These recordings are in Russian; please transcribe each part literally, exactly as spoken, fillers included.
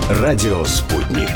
Радио «Спутник».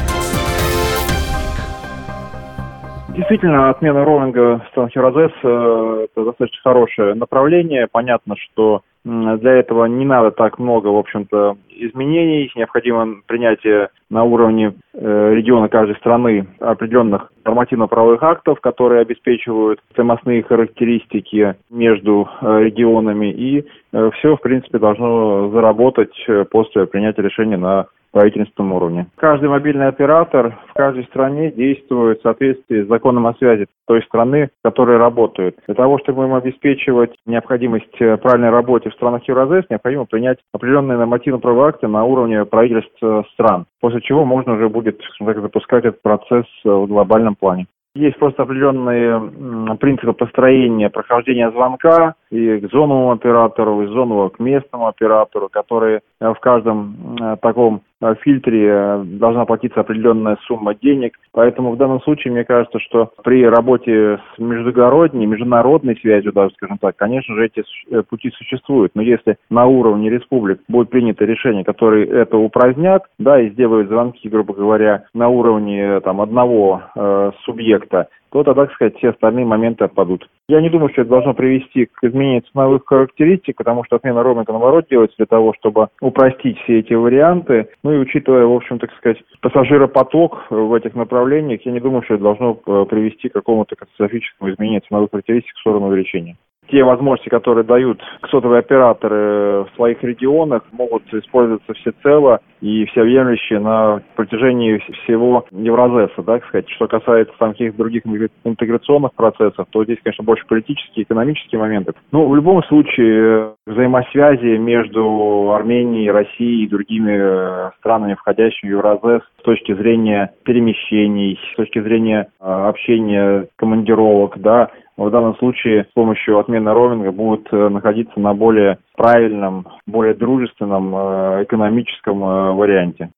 Действительно, отмена роуминга в странах Евразес – это достаточно хорошее направление. Понятно, что для этого не надо так много, в общем-то, изменений. Необходимо принятие на уровне э, региона каждой страны определенных нормативно-правовых актов, которые обеспечивают стоимостные характеристики между э, регионами. И э, все, в принципе, должно заработать после принятия решения на правительственном уровне. Каждый мобильный оператор в каждой стране действует в соответствии с законом о связи той страны, в которой работают. Для того, чтобы им обеспечивать необходимость правильной работы в странах Евразес, необходимо принять определенные нормативно-правовые акты на уровне правительств стран, после чего можно уже будет, скажем так, запускать этот процесс в глобальном плане. Есть просто определенные принципы построения, прохождения звонка и к зоновому оператору, и с зонового к местному оператору, которые в каждом таком фильтре должна платиться определенная сумма денег. Поэтому в данном случае, мне кажется, что при работе с междугородней, международной связью, даже, скажем так, конечно же, эти пути существуют. Но если на уровне республик будет принято решение, которое это упразднят, да, и сделают звонки, грубо говоря, на уровне там одного э, субъекта, то тогда, так сказать, все остальные моменты отпадут. Я не думаю, что это должно привести к изменению ценовых характеристик, потому что отмена роуминга, наоборот, делается для того, чтобы упростить все эти варианты. Ну и учитывая, в общем, так сказать, пассажиропоток в этих направлениях, я не думаю, что это должно привести к какому-то катастрофическому изменению ценовых характеристик в сторону увеличения. Те возможности, которые дают сотовые операторы в своих регионах, могут использоваться всецело и всеобъемлюще на протяжении всего Евразеса, да, так сказать. Что касается там каких-то других интеграционных процессов, то здесь, конечно, больше политические, экономические моменты. Но в любом случае взаимосвязи между Арменией, Россией и другими странами, входящими в Евразес, с точки зрения перемещений, с точки зрения общения, командировок, да, в данном случае с помощью отмены роуминга будут находиться на более правильном, более дружественном экономическом варианте.